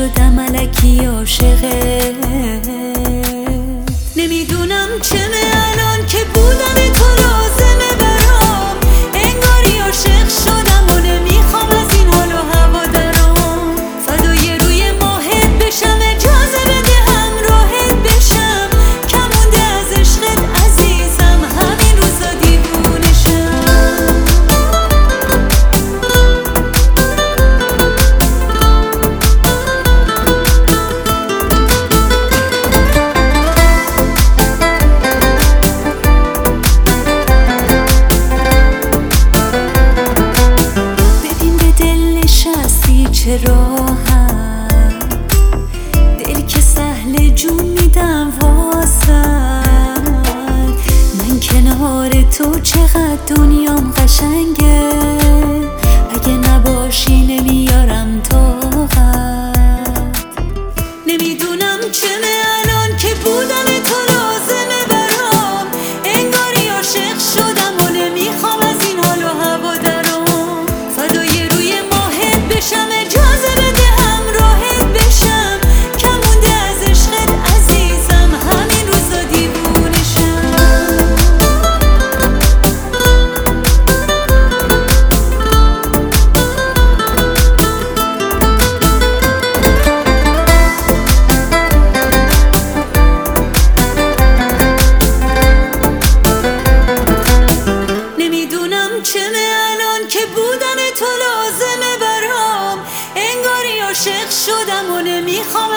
شدم الکی عاشقه. نمیدونم چمه الان که بودن تو لازمه برام، انگاری عاشق شدم و نمیخوام از این حال و هوا درام. فدای روی ماهت بشم، اجازه بده همراهت بشم، کمونده از عشقت عزیزم، همین روزا دیوونشم. چه راحت دل که سهل جون میدم واسد، من کنار تو چقدر دنیام قشنگه، اگه نباشی نمیارم طاقت. نمیدونم چمه الان که بودن تو لازمه برام، انگاری عاشق شدم و نمیخوام از این حال و هوا درام. فدای روی ماهت بشم، اجازه بده همراهت بشم، کمونده از عشقت عزیزم، همین روزا دیوونشم. نمیدونم چمه الان که بودن تو لازمه برام، انگاری عاشق شدم و نمیخوام